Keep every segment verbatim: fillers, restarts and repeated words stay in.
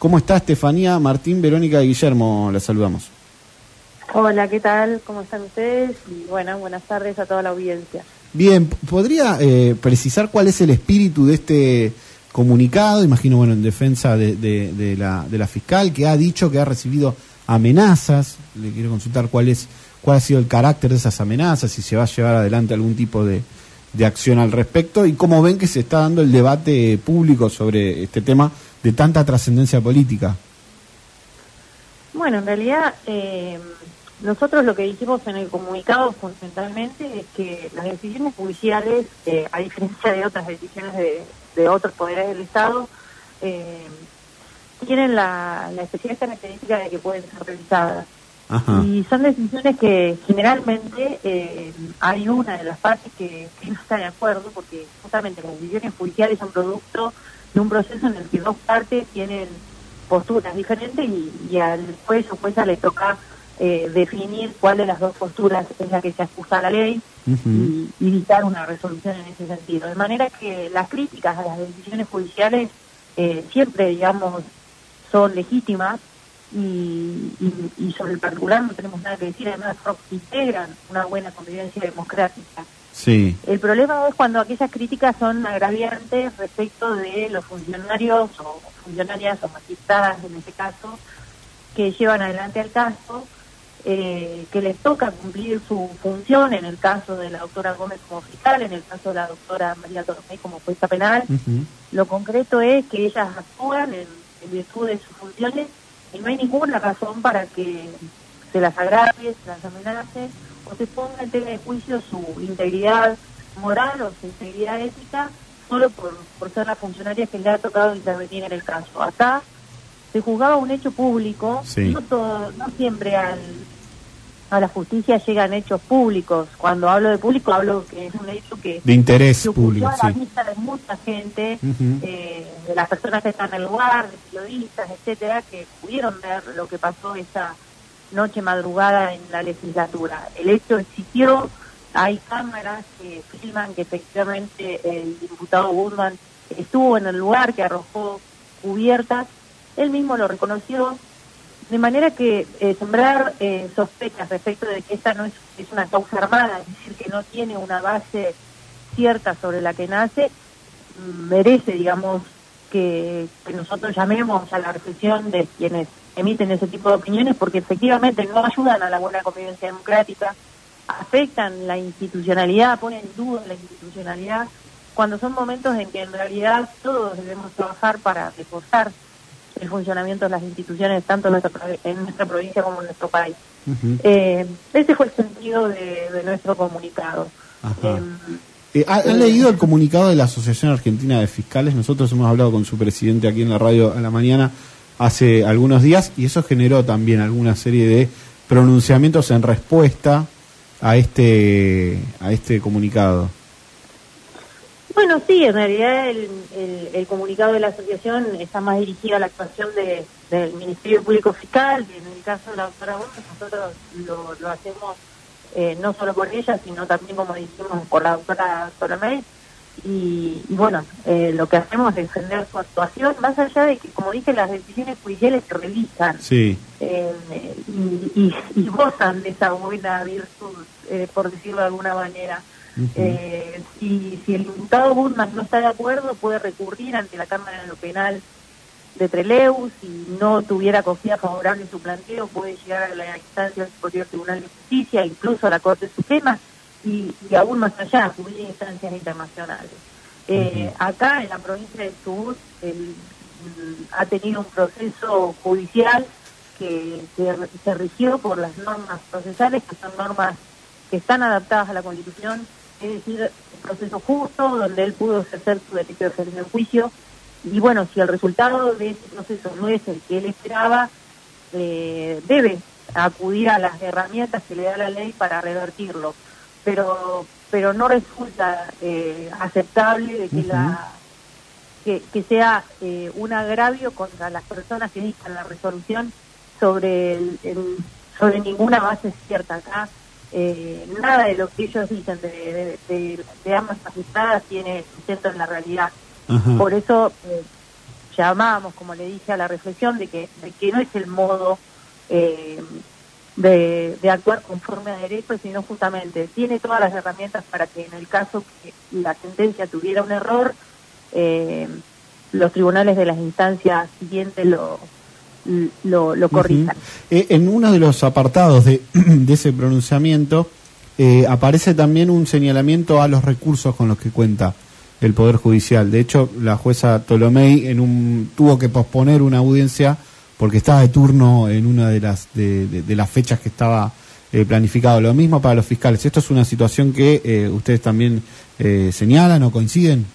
¿Cómo está Estefanía, Martín, Verónica y Guillermo? La saludamos. Hola, ¿qué tal? ¿Cómo están ustedes? Y bueno, buenas tardes a toda la audiencia. Bien, ¿podría eh, precisar cuál es el espíritu de este comunicado? Imagino, bueno, en defensa de, de, de, la, de la fiscal, que ha dicho que ha recibido amenazas. Le quiero consultar cuál es cuál ha sido el carácter de esas amenazas, si se va a llevar adelante algún tipo de, de acción al respecto, y cómo ven que se está dando el debate público sobre este tema de tanta trascendencia política. Bueno, en realidad eh, nosotros lo que dijimos en el comunicado fundamentalmente es que las decisiones judiciales, eh, a diferencia de otras decisiones de, de otros poderes del Estado, eh, tienen la, la especial característica de que pueden ser revisadas. Ajá. Y son decisiones que generalmente eh, hay una de las partes que, que no está de acuerdo, porque justamente las decisiones judiciales son producto de un proceso en el que dos partes tienen posturas diferentes y, y al juez o jueza le toca eh, definir cuál de las dos posturas es la que se ajusta a la ley. Uh-huh. y, y dictar una resolución en ese sentido. De manera que las críticas a las decisiones judiciales eh, siempre, digamos, son legítimas y, y, y sobre el particular no tenemos nada que decir, además integran una buena convivencia democrática. Sí. El problema es cuando aquellas críticas son agraviantes respecto de los funcionarios o funcionarias o magistradas, en este caso, que llevan adelante el caso, eh, que les toca cumplir su función, en el caso de la doctora Gómez como fiscal, en el caso de la doctora María Tormé como jueza penal. Uh-huh. Lo concreto es que ellas actúan en, en virtud de sus funciones y no hay ninguna razón para que se las agrave, se las amenace o se ponga en tela de juicio su integridad moral o su integridad ética solo por, por ser la funcionaria que le ha tocado intervenir en el caso. Acá se juzgaba un hecho público, sí. no, todo, no siempre al, a la justicia llegan hechos públicos. Cuando hablo de público hablo que es un hecho que de interés que público, a la sí. vista de mucha gente, uh-huh. eh, de las personas que están en el lugar, de periodistas, etcétera, que pudieron ver lo que pasó esa noche madrugada en la legislatura. El hecho existió, hay cámaras que filman que efectivamente el diputado Guzmán estuvo en el lugar, que arrojó cubiertas, él mismo lo reconoció, de manera que eh, sembrar eh, sospechas respecto de que esta no es, es una causa armada, es decir, que no tiene una base cierta sobre la que nace, merece, digamos, que, que nosotros llamemos a la reflexión de quienes emiten ese tipo de opiniones, porque efectivamente no ayudan a la buena convivencia democrática, afectan la institucionalidad, ponen en duda la institucionalidad, cuando son momentos en que en realidad todos debemos trabajar para reforzar el funcionamiento de las instituciones, tanto en nuestra, en nuestra provincia como en nuestro país. Uh-huh. Eh, ese fue el sentido de, de nuestro comunicado. Eh, eh, ¿Han eh, leído el comunicado de la Asociación Argentina de Fiscales? Nosotros hemos hablado con su presidente aquí en la radio a la mañana hace algunos días y eso generó también alguna serie de pronunciamientos en respuesta a este a este comunicado. Bueno, sí, en realidad el, el, el comunicado de la asociación está más dirigido a la actuación de, del Ministerio Público Fiscal, y en el caso de la doctora Gómez nosotros lo, lo hacemos eh, no solo por ella, sino también, como dijimos, por la doctora Tormé, y, y bueno, eh, lo que hacemos es defender su actuación, más allá de que, como dije, las decisiones judiciales se revisan sí. eh, y, y, y gozan de esa buena virtud, eh, por decirlo de alguna manera. Uh-huh. Eh, si, si el diputado Guzmán no está de acuerdo, puede recurrir ante la Cámara de lo Penal de Trelew. Si no tuviera acogida favorable en su planteo, puede llegar a la instancia del Superior Tribunal de Justicia, incluso a la Corte Suprema y, y aún más allá, acudir a instancias internacionales. Eh, uh-huh. Acá en la provincia de Chubut el, ha tenido un proceso judicial que, que se rigió por las normas procesales, que son normas que están adaptadas a la Constitución, es decir, un proceso justo donde él pudo ejercer su derecho de defensa en juicio. Y bueno, si el resultado de ese proceso no es el que él esperaba, eh, debe acudir a las herramientas que le da la ley para revertirlo. Pero pero no resulta eh, aceptable de que, uh-huh. la, que, que sea eh, un agravio contra las personas que dictan la resolución sobre, el, el, sobre ninguna base cierta. Acá Eh, nada de lo que ellos dicen de, de, de, de ambas magistradas tiene sustento en la realidad. Ajá. Por eso eh, llamamos, como le dije, a la reflexión de que, de que no es el modo eh, de, de actuar conforme a derecho, sino justamente tiene todas las herramientas para que en el caso que la sentencia tuviera un error, eh, los tribunales de las instancias siguientes lo, lo, lo corrijan. Uh-huh. eh, en uno de los apartados de, de ese pronunciamiento eh, aparece también un señalamiento a los recursos con los que cuenta el Poder Judicial. De hecho, la jueza Tolomei en un, tuvo que posponer una audiencia porque estaba de turno en una de las de, de, de las fechas que estaba eh, planificado. Lo mismo para los fiscales. ¿Esto es una situación que eh, ustedes también eh, señalan o coinciden?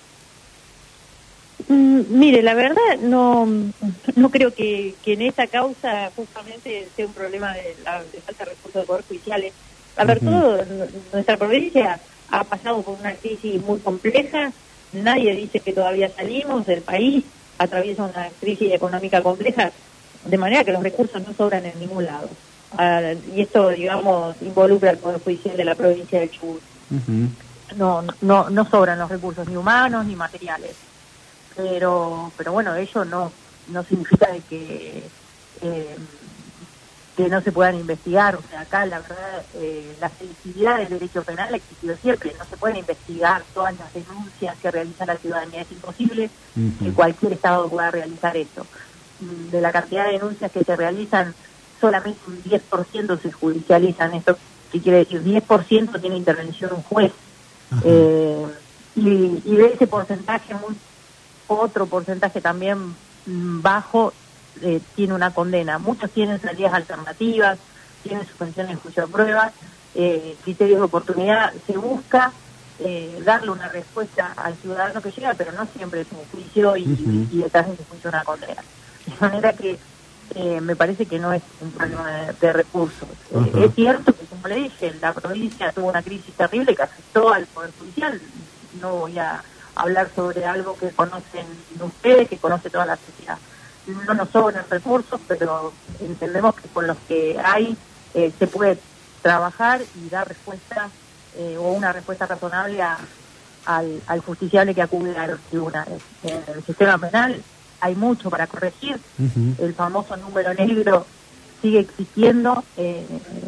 Mm, mire, la verdad no no creo que, que en esta causa justamente sea un problema de, la, de falta de recursos de Poder Judiciales. A ver, uh-huh. todo nuestra provincia ha pasado por una crisis muy compleja, nadie dice que todavía salimos, del país atraviesa una crisis económica compleja, de manera que los recursos no sobran en ningún lado. Uh, y esto, digamos, involucra al Poder Judicial de la provincia de Chubut. Uh-huh. No, no, no sobran los recursos, ni humanos ni materiales. Pero, pero bueno, ello no, no significa de que... Eh, que no se puedan investigar. O sea, acá la verdad eh, la sensibilidad del derecho penal ha existido siempre, no se pueden investigar todas las denuncias que realiza la ciudadanía, es imposible uh-huh. que cualquier estado pueda realizar eso. De la cantidad de denuncias que se realizan, solamente un diez por ciento se judicializan. Esto que quiere decir, diez por ciento tiene intervención un juez. Uh-huh. eh, y, y de ese porcentaje, un, otro porcentaje también mm, bajo Eh, tiene una condena. Muchos tienen salidas alternativas, tienen suspensión en juicio de pruebas, eh, criterios de oportunidad. Se busca eh, darle una respuesta al ciudadano que llega, pero no siempre es un juicio y, uh-huh. y, y detrás de ese juicio una condena. De manera que eh, me parece que no es un problema de, de recursos. Uh-huh. Eh, es cierto que, como le dije, la provincia tuvo una crisis terrible que afectó al Poder Judicial. No voy a hablar sobre algo que conocen ustedes, que conoce toda la sociedad. No nos sobran recursos, pero entendemos que con los que hay eh, se puede trabajar y dar respuesta eh, o una respuesta razonable a, al, al justiciable que acude a los tribunales. En el sistema penal hay mucho para corregir, uh-huh. el famoso número negro sigue existiendo, eh,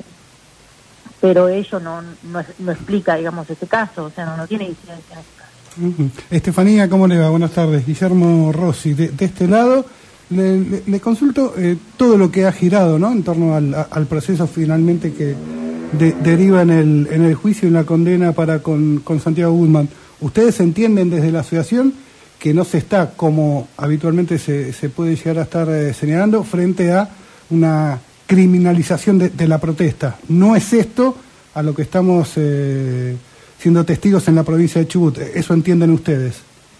pero ello no, no, no explica, digamos, ese caso, o sea, no, no tiene incidencia en ese caso. Uh-huh. Estefanía, ¿cómo le va? Buenas tardes. Guillermo Rossi, de, de este lado. Le, le, le consulto eh, todo lo que ha girado, ¿no?, en torno al, a, al proceso finalmente que de, deriva en el, en el juicio y en la condena para con, con Santiago Guzmán. ¿Ustedes entienden desde la asociación que no se está, como habitualmente se, se puede llegar a estar eh, señalando, frente a una criminalización de, de la protesta? ¿No es esto a lo que estamos eh, siendo testigos en la provincia de Chubut? ¿Eso entienden ustedes?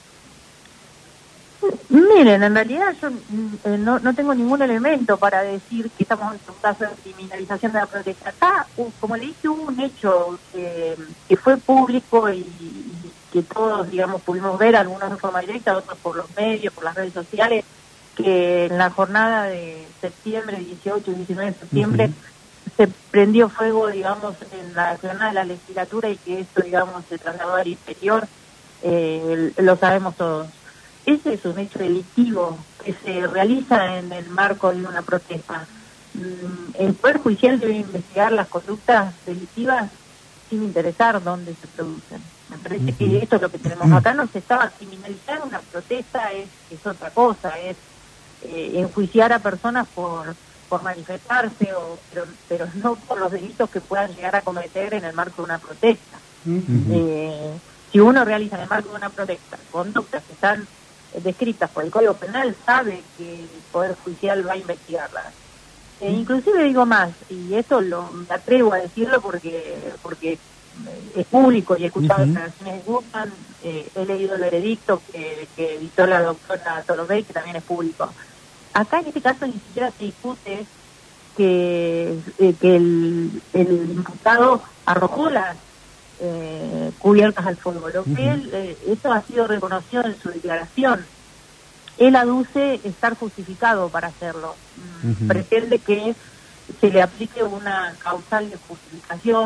Miren, en realidad yo eh, no, no tengo ningún elemento para decir que estamos en un caso de criminalización de la protesta. Acá, uh, como le dije, hubo un hecho eh, que fue público y, y que todos, digamos, pudimos ver, algunos de forma directa, otros por los medios, por las redes sociales, que en la jornada de septiembre, dieciocho y diecinueve de septiembre, uh-huh. se prendió fuego, digamos, en la jornada de la legislatura y que esto, digamos, se trasladó al interior, eh, lo sabemos todos. Ese es un hecho delictivo que se realiza en el marco de una protesta. El Poder Judicial debe investigar las conductas delictivas sin interesar dónde se producen. Me parece uh-huh. que esto es lo que tenemos acá. No se estaba criminalizando una protesta, es, es otra cosa, es eh, enjuiciar a personas por por manifestarse, o, pero, pero no por los delitos que puedan llegar a cometer en el marco de una protesta. Uh-huh. Eh, si uno realiza en el marco de una protesta conductas que están descritas por el Código Penal, sabe que el Poder Judicial va a investigarlas. E inclusive digo más, y eso lo me atrevo a decirlo porque porque es público y he escuchado uh-huh. declaraciones de Guzmán, eh, he leído el veredicto que, que editó la doctora Tolomei, que también es público. Acá en este caso ni siquiera se discute que, eh, que el, el imputado arrojó las eh, cubiertas al fuego. Lo que uh-huh. él, eh, eso ha sido reconocido en su declaración. Él aduce estar justificado para hacerlo. Uh-huh. Pretende que se le aplique una causal de justificación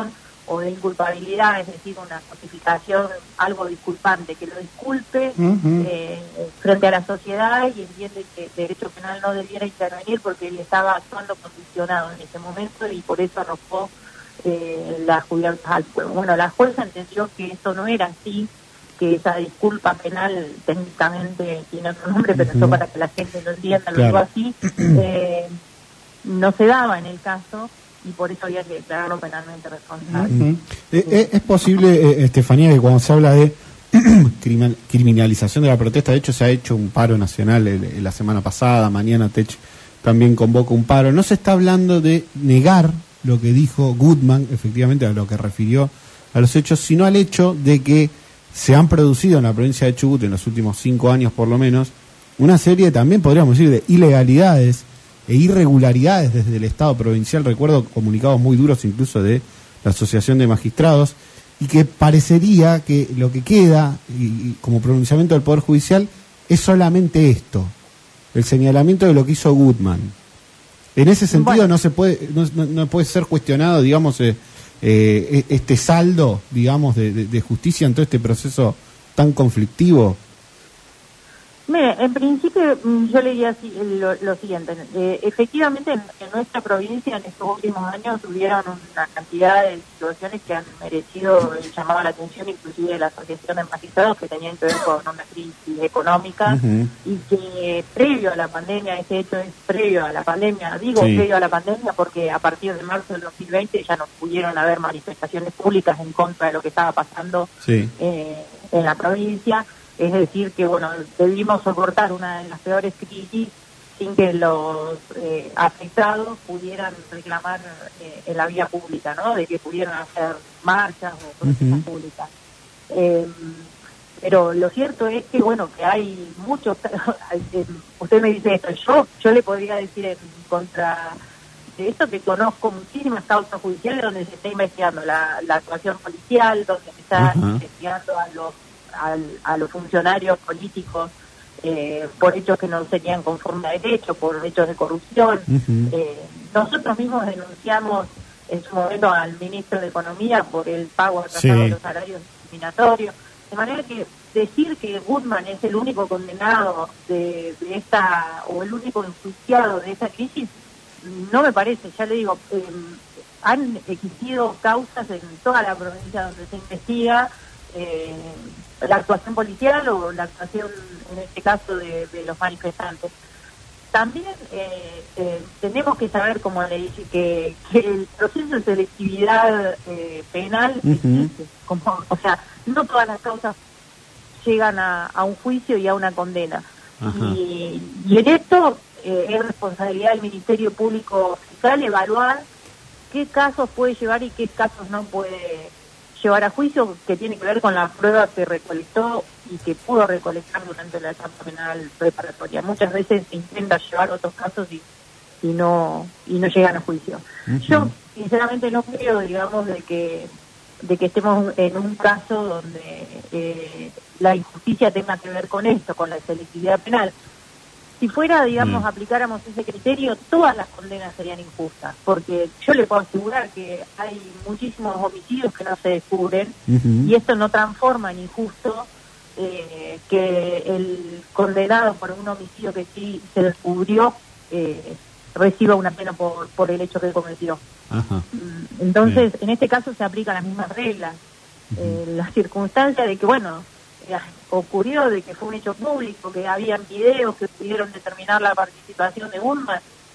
o de inculpabilidad, es decir, una justificación, algo disculpante, que lo disculpe uh-huh. eh, frente a la sociedad y entiende que el derecho penal no debiera intervenir porque él estaba actuando condicionado en ese momento y por eso arrojó eh, la justicia al pueblo. Bueno, la jueza entendió que eso no era así, que esa disculpa penal técnicamente tiene otro nombre, pero uh-huh. eso para que la gente lo entienda, claro. Lo digo así, eh, no se daba en el caso y por eso había que declararlo penalmente responsable. Uh-huh. eh, ¿Es posible, eh, Estefanía, que cuando se habla de criminalización de la protesta, de hecho se ha hecho un paro nacional el, la semana pasada, mañana Tech también convoca un paro, no se está hablando de negar lo que dijo Goodman, efectivamente a lo que refirió a los hechos, sino al hecho de que se han producido en la provincia de Chubut en los últimos cinco años por lo menos una serie también podríamos decir de ilegalidades e irregularidades desde el Estado provincial, recuerdo comunicados muy duros incluso de la Asociación de Magistrados, y que parecería que lo que queda y, y como pronunciamiento del Poder Judicial es solamente esto, el señalamiento de lo que hizo Goodman. En ese sentido bueno. no se puede no, no, no puede ser cuestionado, digamos, eh, eh, este saldo, digamos, de, de, de justicia en todo este proceso tan conflictivo. Mire, en principio yo le diría lo, lo siguiente, eh, efectivamente en, en nuestra provincia en estos últimos años hubieron una cantidad de situaciones que han merecido el llamado a la atención inclusive de la Asociación de Magistrados que tenían que ver con una crisis económica uh-huh. y que previo a la pandemia, ese hecho es previo a la pandemia, digo sí. previo a la pandemia porque a partir de marzo del dos mil veinte ya no pudieron haber manifestaciones públicas en contra de lo que estaba pasando sí. eh, en la provincia. Es decir, que bueno, debimos soportar una de las peores crisis sin que los eh, afectados pudieran reclamar eh, en la vía pública, ¿no? De que pudieran hacer marchas o protestas uh-huh. públicas. Eh, pero lo cierto es que, bueno, que hay muchos... usted me dice esto, yo yo le podría decir en contra de esto que conozco muchísimas causas judiciales donde se está investigando la, la actuación policial, donde se está uh-huh. investigando a los Al, a los funcionarios políticos eh, por hechos que no serían conforme a derecho, por hechos de corrupción. Uh-huh. Eh, nosotros mismos denunciamos en su momento al ministro de Economía por el pago atrasado sí. de los salarios discriminatorios. De manera que decir que Goodman es el único condenado de, de esta, o el único enjuiciado de esta crisis, no me parece. Ya le digo, eh, han existido causas en toda la provincia donde se investiga eh, la actuación policial o la actuación, en este caso, de, de los manifestantes. También eh, eh, tenemos que saber, como le dije, que, que el proceso de selectividad eh, penal uh-huh. existe. Como, o sea, no todas las causas llegan a, a un juicio y a una condena. Uh-huh. Y, y en esto eh, es responsabilidad del Ministerio Público Fiscal evaluar qué casos puede llevar y qué casos no puede llevar a juicio, que tiene que ver con la prueba que recolectó y que pudo recolectar durante la etapa penal preparatoria. Muchas veces se intenta llevar otros casos y, y no y no llegan a juicio. Uh-huh. Yo sinceramente no creo, digamos, de que de que estemos en un caso donde eh, la injusticia tenga que ver con esto, con la selectividad penal. Si fuera, digamos, mm. aplicáramos ese criterio, todas las condenas serían injustas, porque yo le puedo asegurar que hay muchísimos homicidios que no se descubren, uh-huh. y esto no transforma en injusto eh, que el condenado por un homicidio que sí se descubrió eh, reciba una pena por, por el hecho que cometió. Ajá. Entonces, bien. En este caso se aplican las mismas reglas. Uh-huh. Eh, la circunstancia de que, bueno, ocurrió de que fue un hecho público, que habían videos que pudieron determinar la participación de Goodman,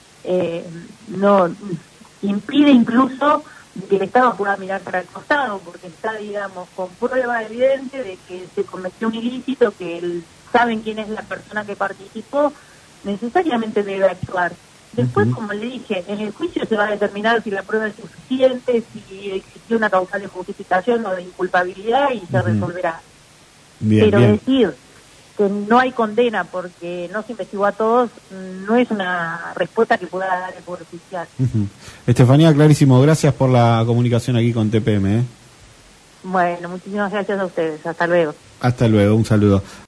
eh, no impide incluso que el Estado pueda mirar para el costado, porque está, digamos, con prueba evidente de que se cometió un ilícito, que él, saben quién es la persona que participó, necesariamente debe actuar. Después, uh-huh. como le dije, en el juicio se va a determinar si la prueba es suficiente, si existió una causal de justificación o de inculpabilidad y se uh-huh. resolverá. Bien, Pero bien. Decir que no hay condena porque no se investigó a todos no es una respuesta que pueda dar el Poder Judicial. Uh-huh. Estefanía, clarísimo. Gracias por la comunicación aquí con T P M. ¿eh? Bueno, muchísimas gracias a ustedes. Hasta luego. Hasta luego. Un saludo.